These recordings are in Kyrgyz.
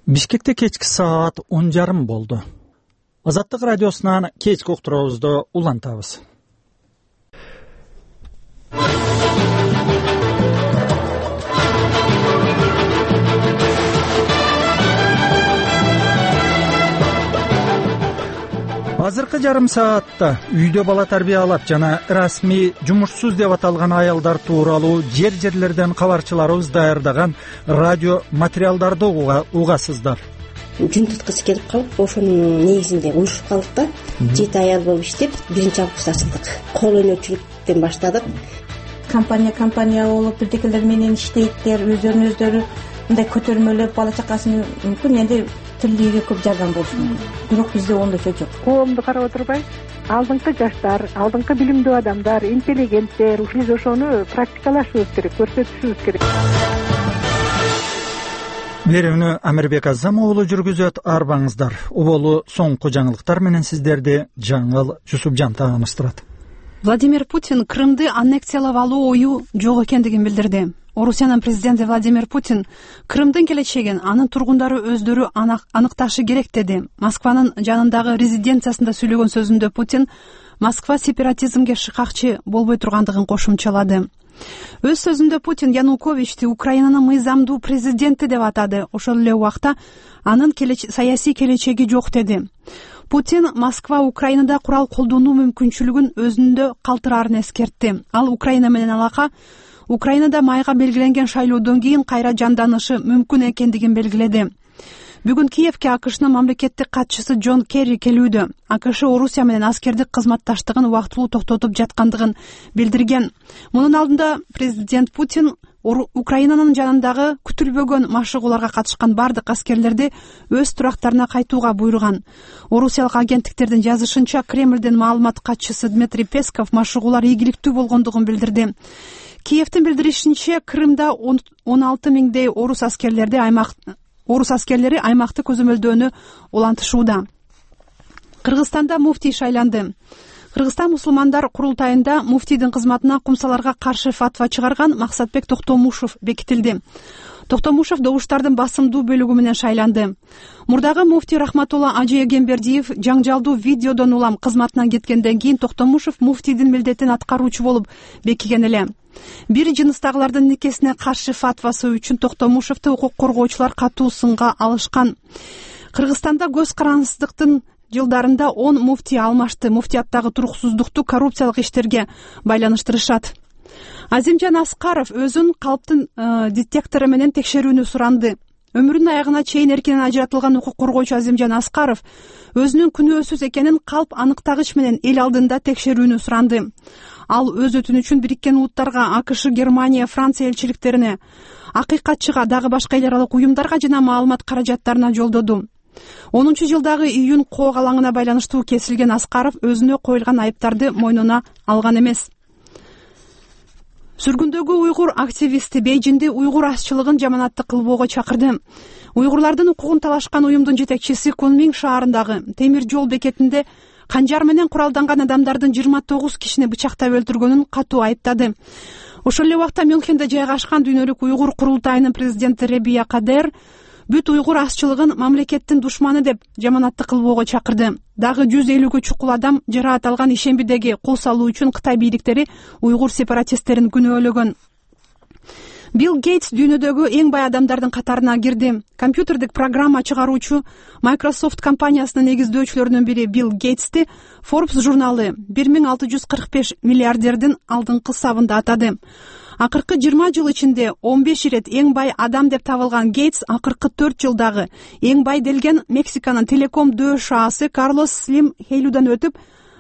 Бишкекте кечки саат 10:30 болду. Азаттык радиосунан кечки уктуруубузду улантабыз. Азыркы жарым саатта үйдө бала тарбиялап жана расмий жумушсуз деп аталган аялдар тууралуу жерлерден кабарчыларыбыз даярдаган радио материалдарды угасыздар. Жүн туткысы келип калып, ошонун негизинде уюшуп калдык да, 7 аял болуп иштеп, биринчи август ачтык. Кол өнөрчүлүктөн баштадык. Компания болуп бирдекелер менен иштейттер, өздөрү мындай көтөрмөлөп бала чакасын мүмкүн энди тилиге көп жардам болушу мүмкүн. Бирок бизде ондойчо жок. Коомду карап отурбай, алдыңкы жаштар, алдыңкы билимдүү адамдар, интеллигенттер, биз ошону практикалашыбыз керек, көрсөтүшүбүз керек. Берүүнү Амирбек Азам уулу жүргүзөт, арбаңыздар. Уболу соңку жаңылыктар менен сиздерди Жаңыл Жусупжан тааныштырат. Владимир Путин Крымды аннексиялап алуу ою жок экендигин билдирди. Орусиянын президенти Владимир Путин Крымдын келечегин анын тургундары өздөрү аныкташы керек деди. Москванын жанындагы резиденциясында сүйлөгөн сөзүндө Путин Москва сепаратизмге шыкакчы болбой тургандыгын кошумчалады. Өз сөзүндө Путин Януковичти Украинанын мыйзамдуу президенти деп атады. Ошол эле убакта анын саясий келечеги жок деди. Путин Москва Украинада курал колдонуу мүмкүнчүлүгүн өзүндө калтырарын эскертти. Ал Украина менен алака Украинада майга белгиленген шайлоодон кийин кайра жанданышы мүмкүн экендигин белгиледи. Бүгүн Киевке АКШнын мамлекеттик катчысы Джон Керри келүүдө. АКШ Орусия менен аскердик кызматташтыгын убактылуу токтотуп жаткандыгын билдирген. Мунун алдында президент Путин Украинанын жанындагы күтүлбөгөн машыгууларга катышкан бардык аскерлерди өз турактарына кайтууга буйруган. Орусиялык агенттиктердин жазышынча, Кремлдин маалымат катчысы Дмитрий Песков машыгуулар ийгиликтүү болгондугун билдирди. Киевтин билдиришинче, Крымда 16 миңдей орус аскерлери аймакты көзөмөлдөөнү улантышууда. Кыргызстанда муфтий шайланды. Кыргызстан мусулмандар курултайында муфтийдин кызматына кумсаларга каршы фатва чыгарган Максатбек Токтомушев бекитилди. Токтомушев добуштардын басымдуу бөлүгү менен шайланды. Мурдагы муфтий Рахматулла Ажыегенбердиев жаңжалдуу видеодон улам кызматынан кеткенден кийин Токтомушев муфтийдин милдетин аткаруучу болуп бекиген эле. Бир жыныстагылардын никесине каршы фатвасы үчүн Токтомушевди укук коргоочулар катуу сынга алышкан. Кыргызстанда көз карансыздыктын жылдарында 10 муфтий алмашты. Муфтияттагы туруксуздукту коррупциялык иштерге байланыштырышат. Азимжан Аскаров өзүн калптын детектору менен текшерүүнү суранды. Өмүрүнүн аягына чейин эркинен ажыратылган укук коргоочу Азимжан Аскаров өзүнүн күнөөсүз экенин калп аныктагыч менен эл алдында текшерүүнү суранды. Ал өз өтүнүчүн Бириккен Улуттарга, АКШ, Германия, Франция элчиликтерине, акыйкатчыга, дагы башка эл аралык уюмдарга жана маалымат каражаттарына жолдоду. 10-жылдагы июнь коок алаңына байланыштуу кесилген Аскаров өзүнө коюлган айыптарды мойнуна алган эмес. Сүргүндөгү уйгур активисти Бейжинде уйгур ашчылыгын жаманатты кылбоого чакырды. Уйгурлардын укугун талашкан уюмдун жетекчиси Кунмин шаарындагы темир жол бекетинде канжар менен куралданган адамдардын 29 кишини бычактап өлтүргөнүн катуу айыптады. Ошол эле убакта Мюнхенде жайгашкан дүйнөлүк уйгур курултайынын президенти Ребия Кадер бүт уйгур ашчылыгын мамлекеттин душманы деп жаманатты кылбоого чакырды. Дагы 150гө чукул адам жараат алган ишембидеги кол салуу үчүн Кытай бийликтери уйгур сепаратисттерин күнөөлөгөн. Билл Гейтс дүйнөдөгү эң бай адамдардын катарына кирди. Компьютердик программа чыгаруучу Microsoft компаниясынын негиздөөчүлөрүнүн бири Билл Гейтсти Forbes журналы 1645 миллиардердин алдыңкы сабында атады. Акыркы 20 жыл ичинде 15 ирет эң бай адам деп табылган Гейтс акыркы 4 жылдагы эң бай делген Мексиканын телеком дөш аасы Карлос Слим Хейлудан өтүп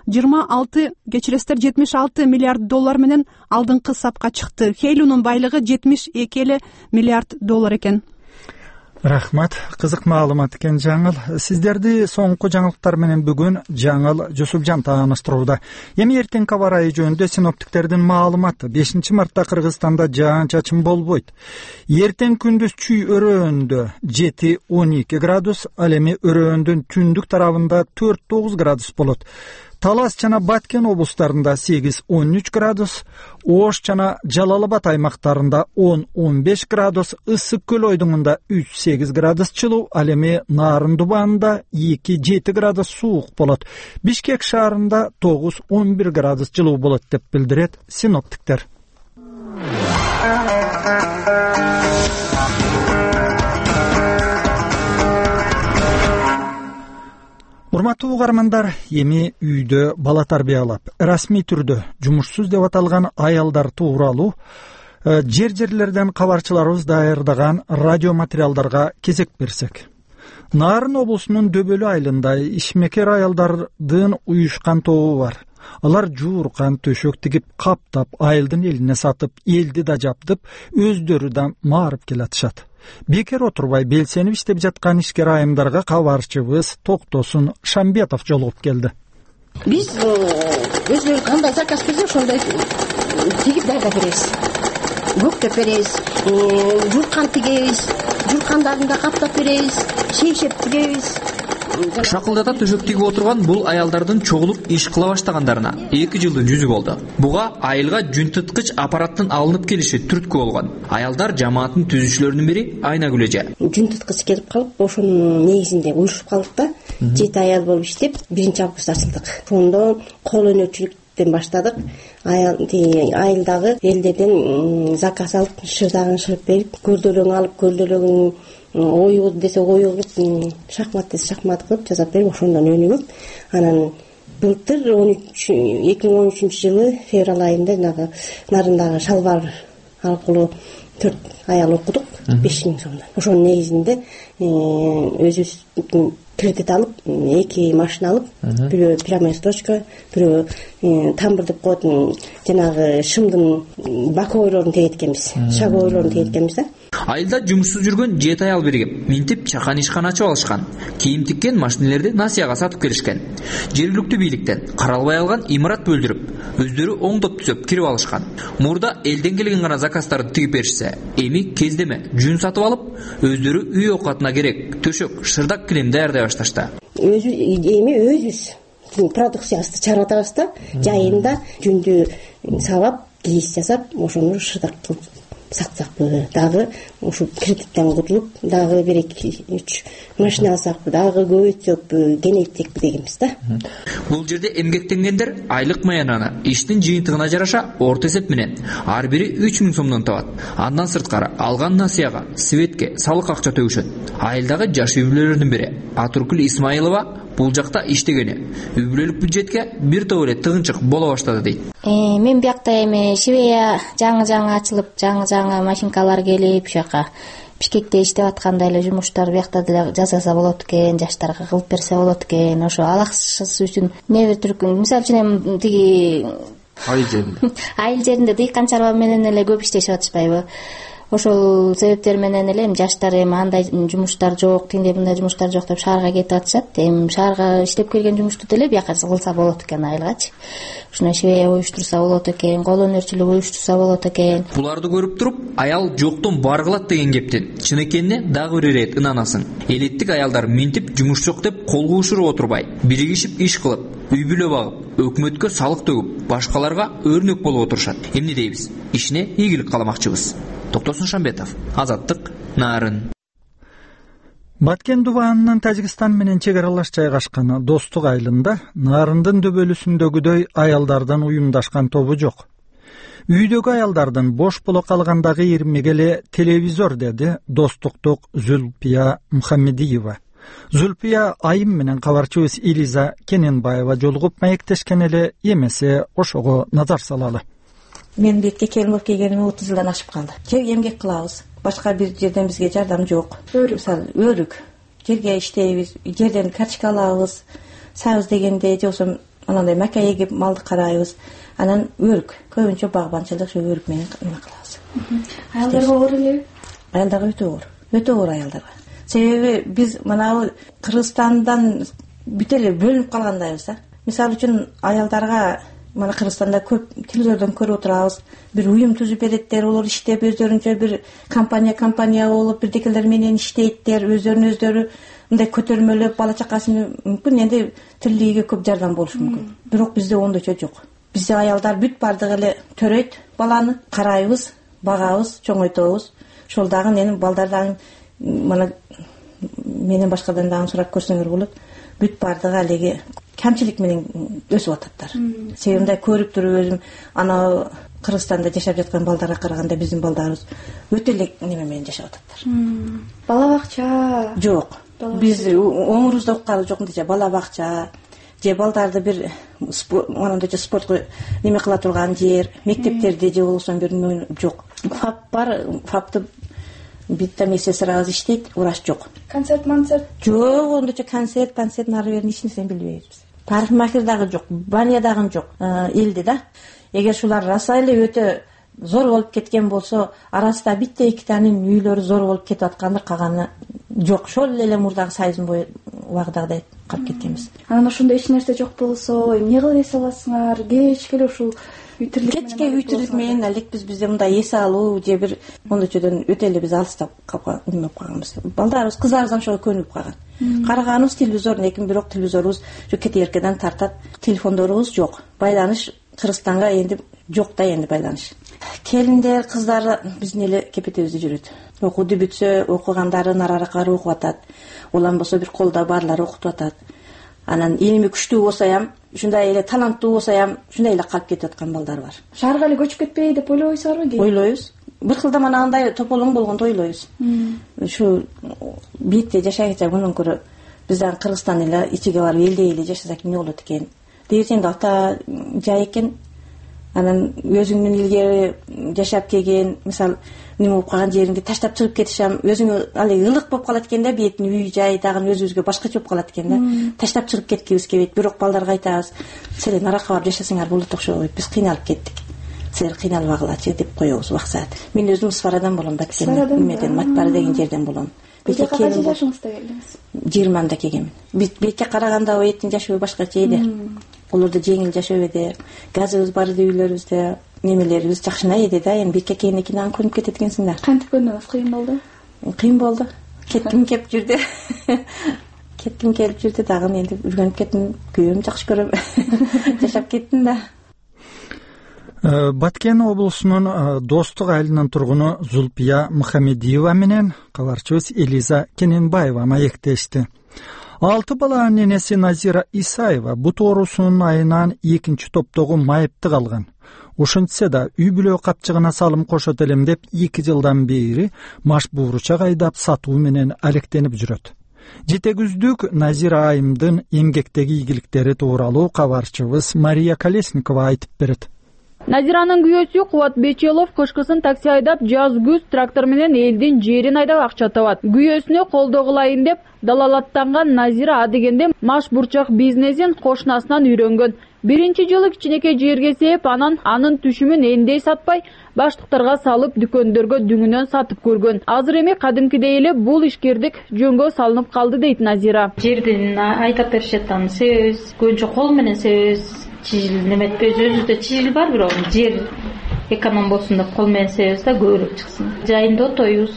76 миллиард доллар менен алдыңкы сапка чыкты. Хейлунун байлыгы 72 миллиард доллар экен. Рахмат, кызык маалымат экен Жаңыл. Сиздерди соңку жаңылыктар менен бүгүн Жаңыл Жусупжан тааныштырууда. Эми эртеңки аба ырайы жөнүндө синоптиктердин маалыматы. 5 мартта Кыргызстанда жаан-чачын болбойт. Эртең күндүз чүй өрөөндө 7-12 градус, ал эми өрөөндүн түндүк тарабында 4-9 градус болот. Талас жана Баткен облустарында 8-13 градус, Ош жана Жалал-Абад аймактарында 10-15 градус, Ысык көл ойдуңунда 3-8 градус жылуу, ал эми Нарын Дубанында 2-7 градус суук болот. Бишкек шаарында 9-11 градус жылуу болот деп билдирет синоптиктер. Урматтуу угармандар, эми үйдө бала тарбиялап, расмий түрдө жумушсуз деп аталган аялдар тууралуу жерлерден кабарчыларыбыз даярдаган радио материалдарга кезек берсек. Нарын облусунун Дөбөлү айылында ишмекер аялдардын уюшкан тобу бар. Алар жууркан төшөк тигип, каптап, айылдын элине сатып, элди да жаптып, өздөрү да маарып келатышат. Бекер отурбай белсенип иштеп жаткан ишкер айымдарга кабарчыбыз Токтосун Шамбетов жолугуп келди. Биз өзүбүз кандай заказ келсе ошондой тигип даярдап беребиз. Көктөп беребиз, жууркан тигебиз, жууркандарын да каптап беребиз, шейшеп тигебиз. Шакылдата төшөк тигип отурган бул аялдардын чогулуп иш кыла баштагандарына 2 жылдын жүзү болду. Буга айылга жүн туткуч аппараттын алынып келиши түрткү болгон. Аялдар жамааттын түзүүчүлөрүнүн бири Айнагүл эже. Жүн туткуч келип калып, ошонун негизинде уюшуп калдык да. 7 аял болуп иштеп, 1-август ачылдык. Ошондон кол өнөрчүлүктөн баштадык. Айылдагы элдерден заказ алып, шырдагын шырып берип, көрдөлөң алып, көрдөлөгүн оюу десе оюулуп, шахмат десе шахмат кылып жасап берип, ошондон өнүгүп, анан былтыр 2013 жылы февраль айында Нарындагы шалбар аркылуу 4 аял окудук, 5000 сомдон. Ошонун негизинде өзүбүз кредит алып, 2 машина алып, бирөө прямая строчка, бирөө тамбыр деп коет, жанагы шымдын баковойлорун тегеткенбиз, шаговойлорун тегеткенбиз да. Айылда жумушсуз жүргөн 7 аял биригип, минтип чакан ишкана ачып алышкан. Кийим тиккен машинелерди насыяга сатып келишкен. Жергиликтүү бийликтен каралбай алган имарат бөлдүрүп, өздөрү оңдоп түзөп кирип алышкан. Мурда элден келген гана заказдарды тигип беришсе, эми кездеме жүн сатып алып, өздөрү үй оокатына керек төшөк, шырдак килем даярдай башташты. Өзү продукциясы чыгарабыз да, жайында жүндү сабап, кийиз жасап, ошону шырдак кылып сатсакпы, дагы ушу кредиттен кутулуп, дагы 1-2-3 машина алсакпы, дагы көбөйтсөкпү, кеңейтсекпи дегенбиз да. Бул жерде эмгектенгендер айлык маянаны иштин жыйынтыгына жараша орто эсеп менен ар бири 3000 сомдон табат. Андан сырткары алган насыяга, светке, салык акча төгүшөт. Айылдагы жаш үй бүлөлөрдүн бири Атуркүл Исмаилова бул жакта иштегени. Үй бүлөлүк бюджетке бир топ эле тыгынчык боло баштады дейт. Мен биякта эми Шивея жаңы ачылып, жаңы машинкалар келип, ушака Бишкекте иштеп аткандай эле жумуштар биякта деле жасаса болот экен, жаштарга кылып берсе болот экен. Ошо алаксыз үчүн небир түркүн, мисалы үчүн эми тиги айыл жеринде дыйкан чарба менен эле көп иштешип атышпайбы? Ошол себептер менен эле жаштар эми андай жумуштар жок, тиндей мындай жумуштар жок деп шаарга кетип атышат. Эми шаарга иштеп келген жумушту деле бияка кылса болот экен айылгачы. Ушуна швея уюштурса болот экен, кол өнөрчүлүк уюштурса болот экен. Буларды көрүп туруп, аял жоктон бар кылат деген кептин чын экенине дагы бир ирет ынанасың. Элеттик аялдар минтип жумуш жок деп кол куушуруп отурбай, биригишип иш кылып, үй бүлө багып, өкмөткө салык төгүп, башкаларга өрнөк болуп отурушат. Эмне дейбиз? Ишине ийгилик каламакчыбыз. Токтосун Шамбетов, Азаттык, Нарын. Баткен Дубанынын Тажикстан менен чек аралаш жайгашкан Достук айылында Нарындын дөбөлүсүндөгүдөй аялдардан уюмдашкан тобу жок. Үйдөгү аялдардын бош боло калгандагы ирмеге эле телевизор, деди Достуктук Зүлпия Мухаммедиева. Зүлпия айым менен кабарчыбыз Илиза Кененбаева жолугуп маектешкен эле, эмесе ошого назар салалы. Мен бетке келип келгениме 30 жылдан ашып калды. Тек эмгек кылабыз. Башка бир жерден бизге жардам жок. Мисалы, өрүк. Жерге иштейбиз, жерден карточка алабыз. Сабыз дегенде же болсо анандай мака эгип малды карайбыз. Анан өрүк. Көбүнчө багбанчылык же өрүк менен кылабыз. Аялдарга оор эле? Аялдарга өтө оор аялдарга. Себеби биз мына Кыргызстандан бүт эле бөлүнүп калгандайбыз да. Мисалы үчүн аялдарга мына Кыргызстанда көп телевизордон көрүп отурабыз. Бир уюм түзүп береттер, олар иштеп өздөрүнчө бир компания болуп бирдекелер менен иштейттер, өздөрү мындай көтөрмөлөп бала чакасын мүмкүн энди тирүүлүгүгө көп жардам болушу мүмкүн. Бирок бизде ондойчо жок. Бизде аялдар бүт бардыгы эле төрөйт баланы, карайбыз, багабыз, чоңойтобуз. Ошол дагы менин балдар дагы мына менен башкадан дагы сурап көрсөңөр болот. Бүт бардыгы алиги камчылык менен өсүп ататтар. Себеби мындай көрүп туруп өзүм ана Кыргызстанда жашап жаткан балдарга караганда биздин балдарыбыз өтө эле неме менен жашап ататтар. Бала бакча жок. Биз оңурубузда уккалы жок мындай бала бакча же балдарды бир мындай спортко неме кыла турган жер, мектептерде же болбосо бир жок. ФАП бар, ФАПты битта медсестрабыз иштейт, врач жок. Концерт жок, ондойчо концерт нары бери эч нерсени билбейбиз. Парикмахер дагы жок, баня дагы жок элде да. Эгер ушулар раса эле өтө зор болуп кеткен болсо, арасында битте экитанын үйлөрү зор болуп кетип аткандар, калганы жок. Ошол эле мурдагы Союздун бою убагыдагыдай калып кеткенбиз. Анан ошондо эч нерсе жок болсо, эмне кылып эс аласыңар? Кечке эле ушул кечке үйтүрлүк менен элек бизде мындай эс алуу же бир мондойчодон өтө эле биз алыстап калып калганбыз. Балдарыбыз, кыздарыбыз ошого көнүп калган. Караганыбыз телевизор, лекин бирок телевизорубуз кетеркеден тартат, телефондорубуз жок. Байланыш Кыргызстанга энди жок да, энди байланыш. Келиндер, кыздар биздин эле кепетебизде жүрөт. Окууду бүтсө, окугандары нараракары окуп атат. Улам болсо бир колдо барлары окутуп атат. Анан илими күчтүү болсо ham, ушундай эле таланттуу болсо ham, ушундай эле калып кетип аткан балдар бар. Шаарга эле көчүп кетпей деп ойлойсузарбы? Ойлойбуз. Бир кылда мана андай тополоң болгондо ойлойбуз. Ушу бийикте жашайча мындан көрө бизден Кыргызстан эле ичиге барып элдей эле жашасак эмне болот экен? Дегенде ата жай экен. Анан өзүңдүн илгери жашап келген, мисалы, неме болуп калган жериңди таштап чыгып кетишем, өзүңө алай ылык болуп калат экен да, бетин үй жай дагы өзүбүзгө башкача болуп калат экен да. Таштап чыгып кеткибиз келбейт. Бирок балдарга айтабыз, силер наракка барып жашасаңар болот окшойт, биз кыйналып кеттик. Силер кыйналбагылачы деп коебуз убаксат. Мен өзүм Сфарадан болом, Баткен меден, Матпара деген жерден болом. Бизге кача жашыңызда келдиңиз? 20-да келгем. Бетке караганда эттин жашоо башкача эди. Олордо жеңил жашоо эди. Газыбыз бар эди үйлөрүбүздө. Немелерибиз жакшына эди да. Эми бекке келгенден кийин аны көнүп кетет экенсиң да. Кантип көнүңүз? Кыйын болду? Кыйын болду. Кетким кеп жүрдү. Кетким келип жүрдү дагы, энди үргөнүп кеттим. Күйөөм жакшы көрөм. Жашап кеттим да. Баткен облусунун Достук айылынын тургуну Зулпия Мухамедиева менен кабарчыбыз Элиза Кененбаева маектешти. 6 баланын энеси Назира Исаева бут оорусунун айынан 2-топтогу майыпты калган. Ошентсе да үй бүлө капчыгына салым кошот элем деп 2 жылдан бери маш бууручак айдап сатуу менен алектенип жүрөт. Жетегүздүк Назира айымдын эмгектеги ийгиликтери тууралуу кабарчыбыз Мария Колесникова айтып берет. Назиранын күйөөсү Кубат Бечелов кышкысын такси айдап, жаз-күз трактор менен элдин жерин айдап акча табат. Күйөөсүнө колдоо кылайын деп далалаттанган Назира адегенде маш бурчак бизнесин кошунасынан үйрөнгөн. Биринчи жылы кичинекей жерге сээп, анын түшүмүн эндей сатпай, баштыктарга салып, дүкөндөргө дүңүнөн сатып көргөн. Азыр эми кадимкидей эле бул ишкердик жөнгө салынып калды дейт Назира. Жердин айдап беришет, аны себебиз, көбүнчө кол менен себебиз. Чижил неметпейбиз, өзүбүздө чижил бар, бирок жер эконом болсун деп кол менен себебиз да көбүрөөк чыксын. Жайында отойбуз.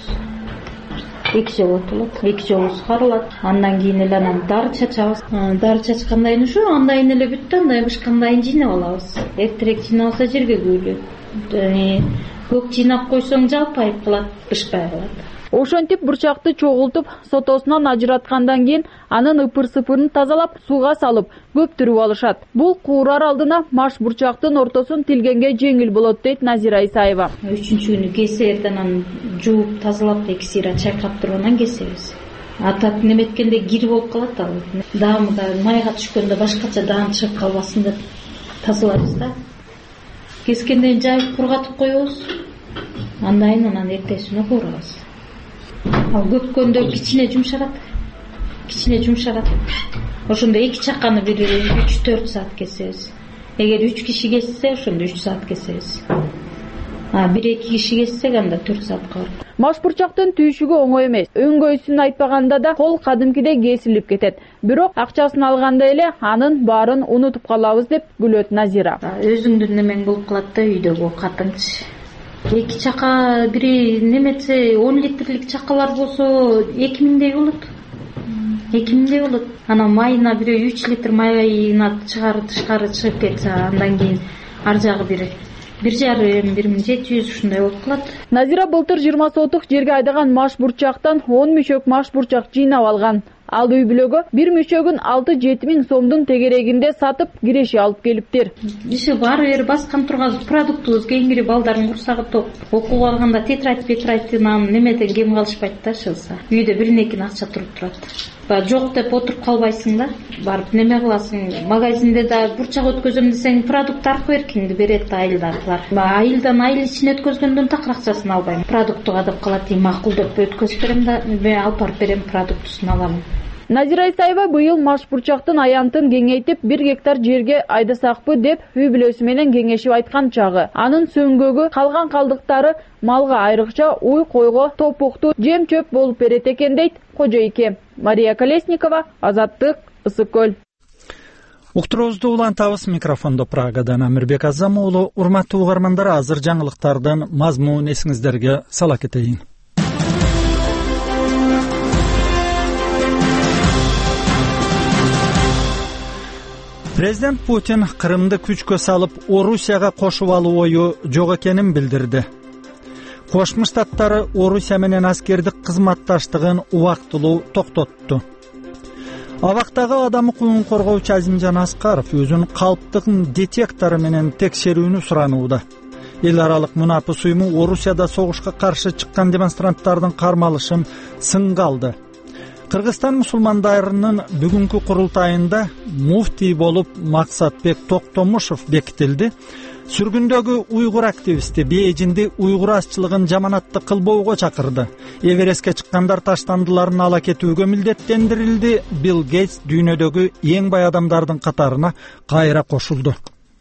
2 жыл отулат, 2 жолу сугарылат. Андан кийин эле анан дары чачабыз. Дары чачкандан кийин ушу андайын эле бүттү, андай бышкандайын жыйнап алабыз. Эртерээк жыйнабаса жерге күйүлөт. Көк жыйнап койсоң жалпайып калат, бышпай калат. Ошентип бурчакты чогултуп, сотосунан ажыраткандан кийин анын ыпыр-сыпырын тазалап, сууга салып, көптүрүп алышат. Бул куурар алдына маш бурчактын ортосун тилгенге жеңил болот дейт Назира Исаева. 3-күнү кесерден анан жууп, тазалап, 2 сыйра чайкап туруп анан кесебиз. Атап неметкенде кир болуп калат ал. Даамы да майга түшкөндө башкача даам чыгып калбасын деп тазалайбыз да. Кескенден жайып кургатып коебуз. Андан эртесине куурабыз. Ал көткөндө кичине жумшарат. Ошондо 2 чаканы бир 3-4 саат кесебиз. Эгер 3 киши кессе, ошондо 3 саат кесебиз. 1-2 киши кессек, анда 4 саатка бар. Маш бурчактын түйшүгү оңой эмес. Өңгөйсүн айтпаганда да кол кадимкидей кесилип кетет. Бирок акчасын алганда эле анын баарын унутуп калабыз деп күлөт Назира. Өзүңдүн немең болуп калат да, үйдөгү катыңчы. 2 чака бири неметсе 10 литрлик чакалар болсо 2000дей болот. экимде болот. Анан майына бирөө 3 литр майына тышкары чыгып кетсе, андан кийин ар жагы 1,5-1700 ушундай болуп калат. Назира былтыр 20 сотук жерге айдаган маш бурчактан 10 мүшөк маш бурчак жыйнап алган. Ал үй бүлөгө бир мүшөгүн 6-7 миң сомдун тегерегинде сатып киреши алып келиптир. Иши баары бери баскан турган продуктубуз кийинки балдардын курсагы топ. Окууга барганда тетрадь немеден кем калышпайт да шылса. Үйдө биринекин акча туруп турат. Жок деп отуруп калбайсың да, барып неме кыласың. Магазинде да бурчак өткөзөм десең, продукт аркы эркиңди берет айылдагылар. Айылдан айыл ичине өткөзгөндөн такыр акчасын албайм. Продуктуга деп калат, макул деп өткөзүп берем да, алып барып берем, продуктусын алам. Назира Исаева быйыл маш бурчактын аянтын кеңейтип 1 гектар жерге айдасакпы деп үй бүлөсү менен кеңешип айткан чагы. Анын сөңгөгү, калган калдыктары малга айрыкча уй, койго, топукту жем чөп болуп берет экен дейт кожойке. Мария Колесникова, Азаттык, Ысык көл. Уктуруубузду улантабыз. Микрофондо Прагадан Амирбек Азам уулу. Урматтуу угармандар, азыр жаңылыктардын мазмунун эсиңиздерге сала кетейин. Президент Путин Кырымды күчкө салып, Орусияга кошуп алуу ою жок экенин билдирди. Кошмо Штаттары Орусия менен аскердик кызматташтыгын убактылуу токтотту. Абактагы адам укугун коргоочу Азимжан Аскаров өзүнүн калптыгын детектору менен текшерүүнү суранууда. Эл аралык мунапыс уюму Орусияда согушка каршы чыккан демонстранттардын кармалышын сынга алды. Кыргызстан мусулмандарынын бүгүнкү курултайында муфтий болуп Максатбек Токтомушев бекитилди. Сүргүндөгү уйгур активисти Бейжинди уйгур азчылыгын жаманатты кылбоого чакырды. Эверестке чыккандар таштандыларын ала кетүүгө милдеттендирилди. Билл Гейтс дүйнөдөгү эң бай адамдардын катарына кайра кошулду.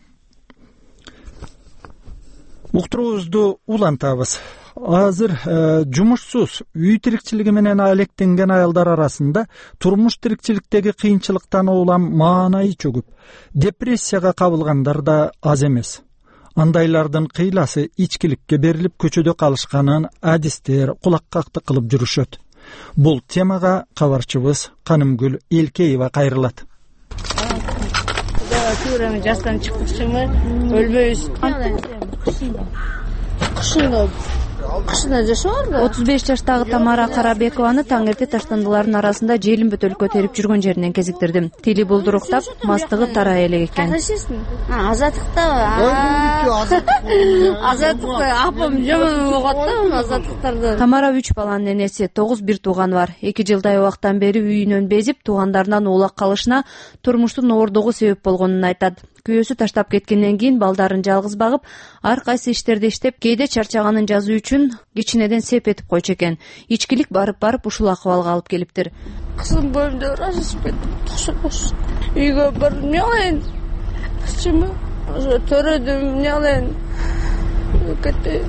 Уктуруубузду улантабыз. Азыр жумушсуз, үй тирикчилиги менен алектенген аялдар арасында турмуш тирикчиликтеги кыйынчылыктан улам маанайы чөгүп, депрессияга кабылгандар да аз эмес. Андайлардын кыйласы ичкиликке берилип көчөдө калышканын адистер кулаккакты кылып жүрүшөт. Бул темага кабарчыбыз Канымгүл Элкеева кайрылат. Жастан чыккычымы өлбөйбүз. Кышында жашабарбы? 35 жаштагы Тамара Карабекованы таң эрте таштандылардын арасында желим бөтөлкө терип жүргөн жеринен кезиктирдим. Тили булдуруктап, мастыгы тарай элек экен. Азаттыкта апам жаман болгот да, азаттыктарды. Тамара 3 баланын энеси, 9 бир тууганы бар. 2 жылдай убактан бери үйүнөн безип, туугандарынан улак калышына турмуштун оордугу себеп болгонун айтат. Күйөөсү таштап кеткенден кийин балдарын жалгыз багып, ар кайсы иштерди иштеп, кээде чарчаганын жазуу үчүн кичинеден сеп этип койчу экен. Ичкилик барып ушул акыбалга алып келиптир. Кызым бөлүмдө разышып кеттим. Үйгө барып эмне кылайын? Кычымы? Төрөдүм, эмне кылайын? Кетти.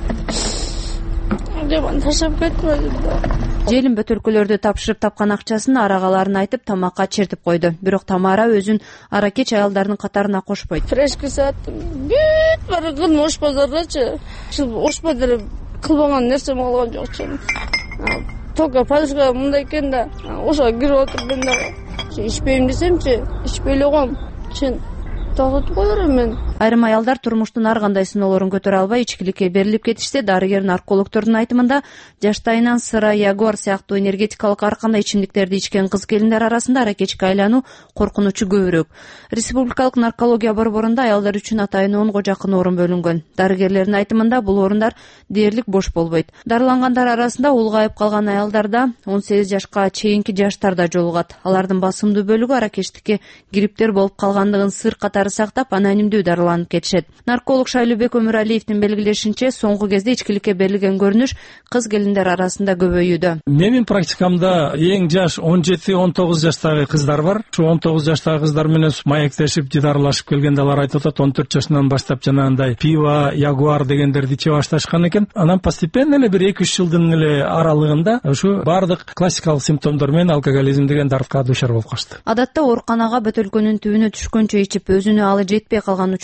Жаман таштап кеттим. Желим бөтөлкөлөрдү тапшырып тапкан акчасын арагаларын айтып тамакка чертип койду. Бирок Тамара өзүн аракеч аялдардын катарына кошпойт. Фрешки саттым. Бүт баргын ош базардачы. Ош базары кылбаган нерсем алган жокчу. Только подушка мындай экен да, ошо кирип отурдум да. Ичпейм десемчи, ичпей эле коем. Чын тагып коерм мен. Айрым аялдар турмуштун ар кандай сыноолорун көтөрө албай ичкиликке берилип кетишсе, дарыгер наркологдордун айтымында жаштайынан сыра, ягуар сыяктуу энергетикалык ар кандай ичимдиктерди ичкен кыз келиндер арасында аракечке айлануу коркунучу көбүрөөк. Республикалык наркология борборунда аялдар үчүн атайын 10 жакын орун бөлүнгөн. Дарыгерлердин айтымында бул орундар дээрлик бош болбойт. Дарылангандар арасында улгайып калган аялдарда 18 жашка чейинки жаштар да жолугат. Алардын басымдуу бөлүгү аракечтикке гриптер болуп калгандыгын сыр катары сактап, анонимдүү дарыланып кетишет. Нарколог Шайлыбек Өмүралиевдин белгилешинче, соңку кезде ичкиликке берилген көрүнүш кыз келиндер арасында көбөйүүдө. Менин практикамда эң жаш 17-19 жаштагы кыздар бар. Шу 19 жаштагы кыздар менен маектешип, жидарылашып келгенде алар айтып атат, 14 жашынан баштап жанагындай пиво, ягуар дегендерди иче башташкан экен. Анан постепенно эле бир 2-3 жылдын эле аралыгында ушу бардык классикалык симптомдор менен алкоголизм деген дартка дуушар болуп калышты. Адатта ооруканага бөтөлкөнүн түбүнө түшкөнчө ичип, өзүнө алы жетпей калган учур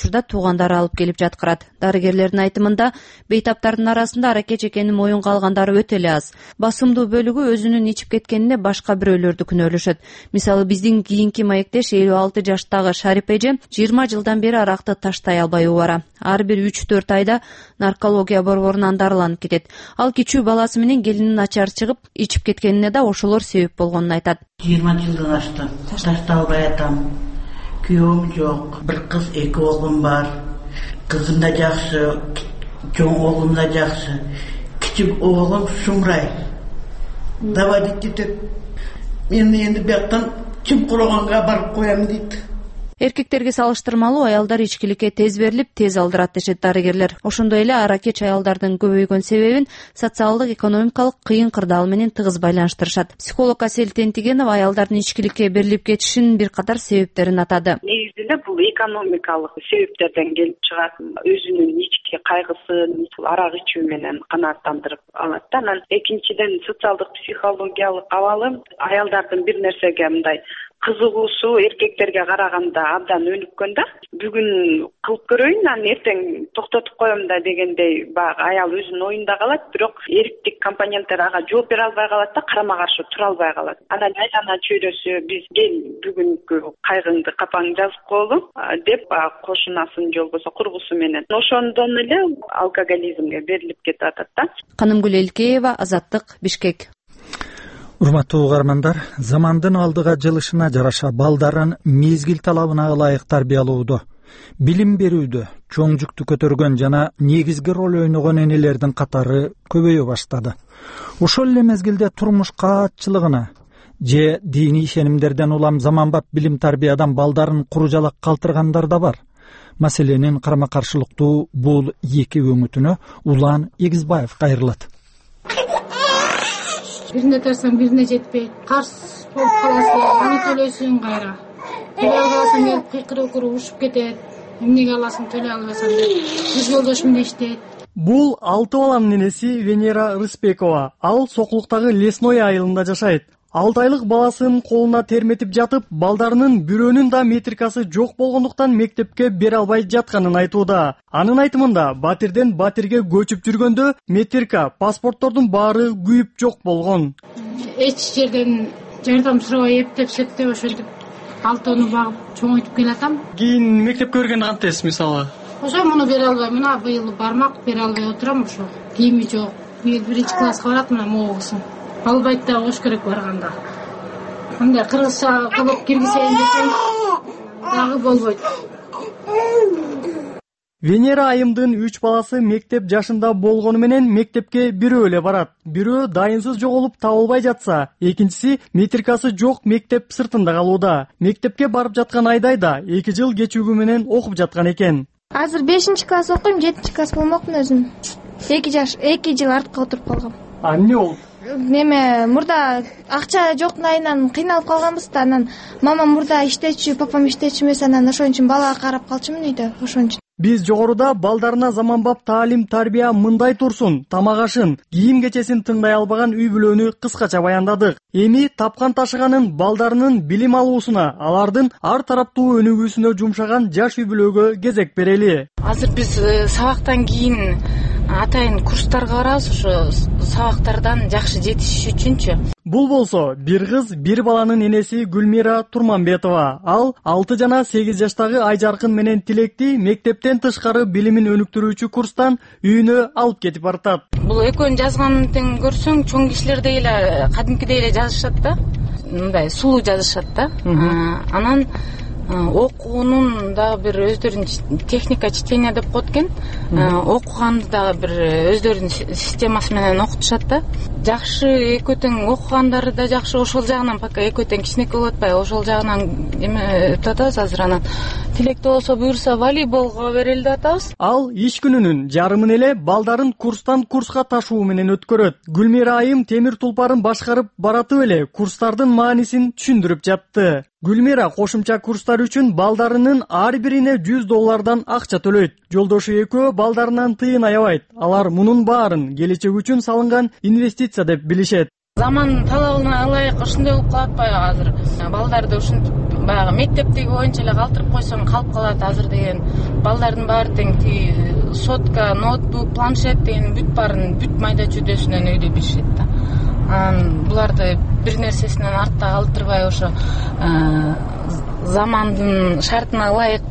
учурда туугандары алып келип жаткырат. Дарыгерлердин айтымында бейтаптардын арасында аракеч экенин моюнга алгандары өтө эле аз. Басымдуу бөлүгү өзүнүн ичип кеткенине башка бирөөлөрдү күнөөлөшөт. Мисалы биздин кийинки маектеш 56 жаштагы Шарип эже 20 жылдан бери аракты таштай албай убара. Ар бир 3-4 айда наркология борборунан дарыланып кетет. Ал кичүү баласы менен келини начар чыгып, ичип кеткенине да ошолор себеп болгонун айтат. 20 жылдан ашты. Таштай албай атам. Күйөөм жок. Бир кыз, 2 оглум бар. Кызым да жакшы, чоң оглум да жакшы. Кичик оглум Шумрай. Давадит кетет. Мен энди бияктан чымкулаганга барып коям дейт. Эркектерге салыштырмалуу аялдар ичкиликке тез берилип, тез алдырат дешет дарыгерлер. Ошондой эле аракеч аялдардын көбөйгөн себебин социалдык, экономикалык кыйын кырдаал менен тыгыз байланыштырышат. Психолог Асель Тентигенова аялдардын ичкиликке берилип кетишинин бир катар себептерин атады. Негизинде бул экономикалык себептерден келип чыгат. Өзүнүн ички кайгысын арак ичүү менен канааттандырып алат да. Анан экинчиден социалдык, психологиялык абалы аялдардын бир нерсеге мындай кызыгуусу эркектерге караганда абдан өнүккөн да. Бүгүн кылып көрөйүн, анан эртең токтотуп коем да дегендей баягы аял өзүнүн оюнда калат, бирок эриктик компоненттер ага жооп бере албай калат да, карама каршы тура албай калат. Анан айлана чөйрөсү биз кел бүгүнкү кайгыңды капаң жазып коелу деп кошунасын же болбосо курбусу менен ошондон эле алкоголизмге берилип кетип атат да. Канымгүл Элкеева, Азаттык, Бишкек. Урматтуу угармандар, замандын алдыга жылышына жараша балдарын мезгил талабына ылайык тарбиялоодо, билим берүүдө чоң жүктү көтөргөн жана негизги роль ойногон энелердин катары көбөйө баштады. Ошол эле мезгилде турмуш каатчылыгына же диний ишенимдерден улам заманбап билим тарбиядан балдарын куружалак калтыргандар да бар. Маселенин карама каршылыктуу бул эки өңүтүнө Улан Эгизбаев кайрылат. Бирине тарсаң бирине жетпейт. Карс болуп каласың, аны төлөйсүң кайра. Төлөй албасаң келип кыйкырып ушуп кетет. Эмнеге аласың, төлөй албасаң деп. Кыз жолдошум дештейт. Бул 6 баланын энеси Венера Рыспекова. Ал Сокулуктагы Лесной айылында жашайт. 6 айлык баласын колуна терметип жатып, балдарынын бирөөнүн да метрикасы жок болгондуктан мектепке бере албай жатканын айтууда. Анын айтымында батирден батирге көчүп жүргөндө метрика, паспорттордун баары күйүп жок болгон. Эч жерден жардам сурабай эптеп сеттеп ошентип алтоону багып чоңойтуп келатам. Кийин мектепке бергенде кантесиз мисалы? Ошо муну бере албай, мына быйыл бармак бере албай отурам ошо. Кийими жок. Быйыл 1-класска барат, мына могусун. Албайт да ош керек барганда. Мындай кыргызча кылып киргизейин десем дагы болбойт. Венера айымдын 3 баласы мектеп жашында болгону менен мектепке бирөө эле барат. Бирөө дайынсыз жоголуп табылбай жатса, экинчиси метрикасы жок мектеп сыртында калууда. Мектепке барып жаткан айдайда 2 жыл кечүүгү менен окуп жаткан экен. Азыр 5-класс окуйм, 7-класс болмокмун өзүм. 2 жыл артка отуруп калгам. Эмне болду? Неме мурда акча жоктугунан кыйналып калганбыз да, анан мамам мурда иштечү, папам иштечү эмес, анан ошон үчүн балага карап калчумун үйдө, ошон үчүн. Биз жогоруда балдарына заманбап таалим тарбия мындай турсун, тамак ашын, кийим кечесин тыңдай албаган үй бүлөнү кыскача баяндадык. Эми тапкан ташыганын балдарынын билим алуусуна, алардын ар тараптуу өнүгүүсүнө жумшаган жаш үй бүлөгө кезек берели. Азыр биз сабактан кийин атайын курстарга барабыз, ошо сабактардан жакшы жетишиш үчүнчү. Бул болсо бир кыз, бир баланын энеси Гүлмира Турманбетова. Ал 6 жана 8 жаштагы Айжаркын менен Тилекти мектептен тышкары билимин өнүктүрүүчү курстан үйүнө алып кетип баратат. Бул экөөнүн жазганын көрсөң, чоң кишилер эле кадимкидей эле жазышат да. Мындай сулуу жазышат да. Анан окуунун да бир өздөрүнүн техника чтения деп коет экен. Окуганды да бир өздөрүнүн системасы менен окутушат да. Жакшы экөө тең окугандары да жакшы, ошол жагынан пока экөө тең кичинекей болуп атпайбы, ошол жагынан эме өтүп атабыз азыр. Анан Тилекти болсо буюрса волейболго берели деп атабыз. Ал иш күнүнүн жарымын эле балдарын курстан курска ташуу менен өткөрөт. Гүлмира айым темир тулпарын башкарып баратып эле курстардын маанисин түшүндүрүп жатты. Гүлмира кошумча курстар үчүн балдарынын ар бирине $100 акча төлөйт. Жолдошу экөө балдарынан тыйын аябайт. Алар мунун баарын келечек үчүн салынган инвестиция деп билишет. Заман талабына ылайык ушундай болуп калат атпайбы азыр? Балдарды ушинтип баягы мектептеги боюнча эле калтырып койсоң калып калат. Азыр деген балдардын баары тең тиги сотка, ноутбук, планшет деген бүт баарын бүт майда чүйдөсүнөн үйдө билишет да. Буларды бир нерсесинен артта калтырбай ошо замандын шартына ылайык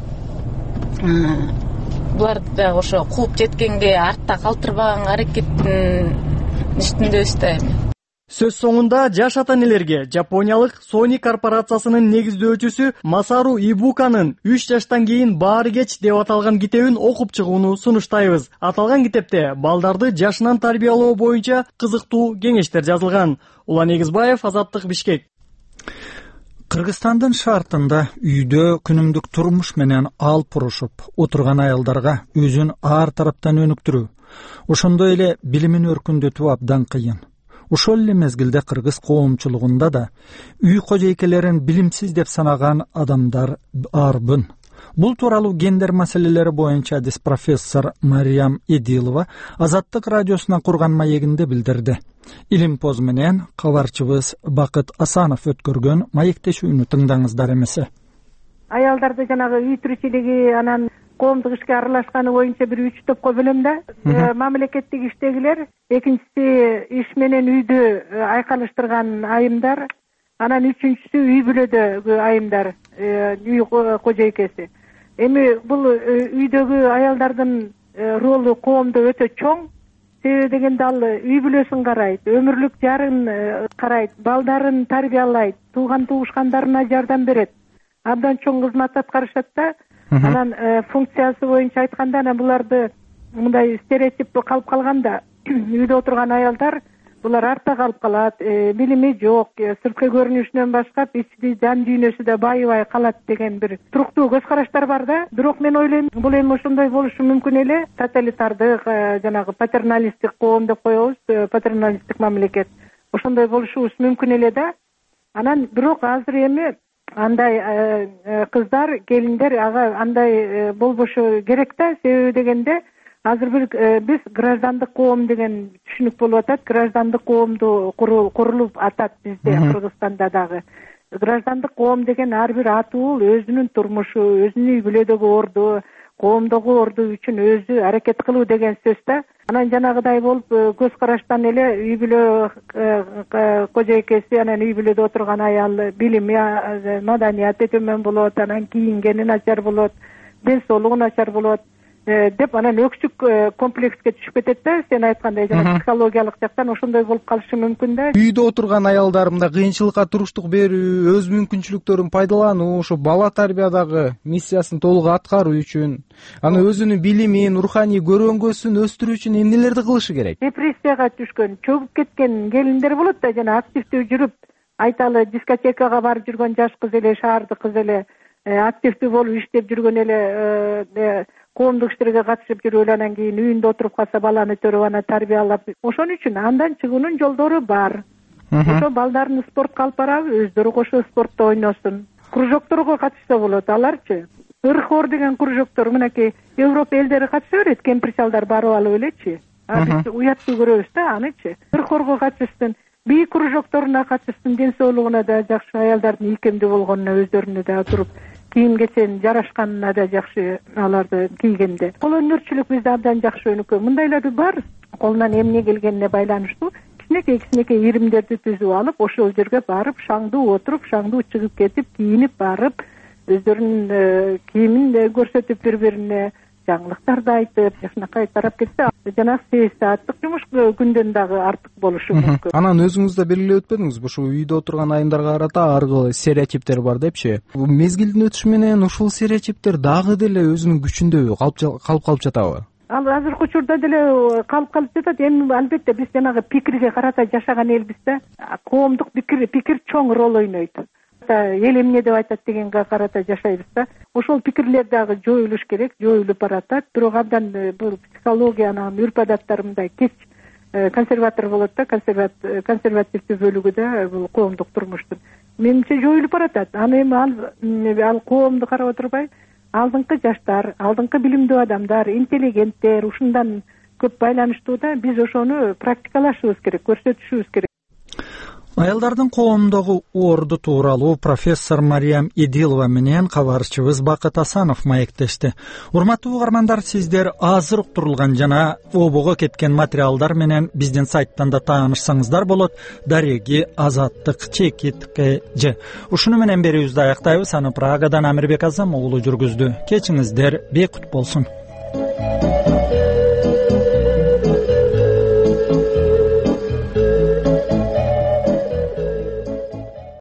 буларды да ошо кууп жеткенге артта калтырбаганга аракеттин үстүндөбүз да эми. Сөз соңунда жаш ата-энелерге Жапониялык Sony корпорациясынын негиздөөчүсү Масару Ибуканын 3 жаштан кийин баары кеч деп аталган китебин окуп чыгууну сунуштайбыз. Аталган китепте балдарды жашынан тарбиялоо боюнча кызыктуу кеңештер жазылган. Улан Эгизбаев, Азаттык, Бишкек. Кыргызстандын шартында үйдө күнүмдүк турмуш менен алып урушуп отурган аялдарга өзүн ар тараптан өнүктүрүү, ошондой эле билимин өркүндөтүү абдан кыйын. Ошол эле мезгилде кыргыз коомчулугунда да үй кожойкелерин билимсиз деп санаган адамдар арбын. Бул тууралуу гендер маселелери боюнча адис профессор Мариям Эдилова Азаттык радиосуна курган маегинде билдирди. Илимпоз менен кабарчыбыз Бакыт Асанов өткөргөн маектешүүнү тыңдаңыздар эмесе. Аялдарды жанагы үй тиричилиги анан коомдук ишке аралашканы боюнча бир 3 топко бөлөм да. Мамлекеттик иштегилер, экинчиси иш менен үйдө айкалыштырган айымдар, анан үчүнчүсү үй бүлөдөгү айымдар, үй кожойкеси. Эми бул үйдөгү аялдардын ролу коомдо өтө чоң. Себеби дегенде ал үй бүлөсүн карайт, өмүрлүк жарын карайт, балдарын тарбиялайт, тууган туушкандарына жардам берет. Абдан чоң кызмат аткарышат да. Анан функциясы боюнча айтканда, анан буларды мындай стереотип калып калганда, үйдө отурган аялдар булар артта калып калат, билими жок, сырткы көрүнүшүнөн башка ички жан дүйнөсү да байыбай калат деген бир туруктуу көз караштар бар да. Бирок мен ойлойм, бул эми ошондой болушу мүмкүн эле. Тоталитардык, жанагы патерналисттик коом деп коебуз, патерналисттик мамлекет. Ошондой болушубуз мүмкүн эле да. Анан бирок азыр эми андай кыздар, келиндер ага андай болбошу керек да. Себеби дегенде азыр биз граждандык коом деген түшүнүк болуп атат. Граждандык коомду курулуп атат бизде, Кыргызстанда дагы. Граждандык коом деген ар бир атуул өзүнүн турмушу, өзүнүн үй бүлөдөгү орду, коомдогу орду үчүн өзү аракет кылуу деген сөз да. Анан жанагыдай болуп көз караштан эле үй бүлө кожойкеси, анан үй бүлөдө отурган аял билими, маданияты төмөн болот, анан кийингени начар болот, ден соолугу начар болот деп анан өкчүк комплекске түшүп кетет да. Сен айткандай жана психологиялык жактан ошондой болуп калышы мүмкүн да. Үйдө отурган аялдар мындай кыйынчылыкка туруштук берүү, өз мүмкүнчүлүктөрүн пайдалануу, ошо бала тарбиядагы миссиясын толук аткаруу үчүн, аны өзүнүн билимин, руханий көрөңгөсүн өстүрүү үчүн эмнелерди кылышы керек? Депрессияга түшкөн, чөгүп кеткен келиндер болот да, жана активдүү жүрүп, айталы дискотекага барып жүргөн жаш кыз эле, шаардык кыз эле, активдүү болуп иштеп жүргөн эле, коомдук иштерге катышып жүрүп эле, анан кийин үйүндө отуруп калса баланы төрөп, аны тарбиялап, ошон үчүн андан чыгуунун жолдору бар. Ошо балдарын спортко алып барабы, өздөрү кошо спортто ойносун. Кружокторго катышса болот, аларчы. Ырхор деген кружоктор, мынакей Европа элдери катыша берет, кемпир-чалдар барып алып элечи. Биз уяттуу көрөбүз да анычы. Ырхорго катышсын, бий кружокторуна катышсын, ден соолугуна да жакшы, аялдардын ийкемдүү болгонуна өздөрүнө да туруп, кийим кечен жарашканына да жакшы аларды кийгенде. Кол өнөрчүлүк бизде абдан жакшы өнүккөн. Мындайлар бар, колунан эмне келгенине байланыштуу кичинекей иримдерди түзүп алып, ошол жерге барып, шаңдуу отуруп, шаңдуу чыгып кетип, кийинип барып, өздөрүнүн кийимин көрсөтүп, бири-бирине жаңылыктарды айтып, жакшынакай тарап кетсе, жанагы 8 сааттык жумуш күндөн дагы артык болушу мүмкүн. Анан өзүңүз да белгилеп өтпөдүңүзбү, ушу үйдө отурган айымдарга карата ар кандай стереотиптер бар депчи? Мезгилдин өтүшү менен ушул стереотиптер дагы деле өзүнүн күчүндө калып жатабы? Ал азыркы учурда деле калып жатат. Эми албетте биз жанагы пикирге карата жашаган элбиз да. Коомдук пикир чоң роль ойнойт. Эл эмне деп айтат дегенге карата жашайбыз да. Ошол пикирлер дагы жоюлуш керек, жоюлуп баратат. Бирок абдан бул психологиянын үрп адаттары мындай кеч консерватор болот да, консервативдүү бөлүгү да бул коомдук турмуштун. Менимче жоюлуп баратат. Аны эми ал коомду карап отурбай, алдыңкы жаштар, алдыңкы билимдүү адамдар, интеллигенттер ушундан көп байланыштуу да. Биз ошону практикалашыбыз керек, көрсөтүшүбүз керек. Аялдардын коомундагы орду тууралуу профессор Мариям Идилова менен кабарчыбыз Бакыт Асанов маектешти. Урматтуу угармандар, сиздер азыр уктурулган жана обого кеткен материалдар менен биздин сайттан да таанышсаңыздар болот. Дареги Азаттык ЧКТК. Ушуну менен берүүбүздү аяктайбыз. Аны Прагадан Амирбек Азам уулу жүргүздү. Кечиңиздер бейкут болсун.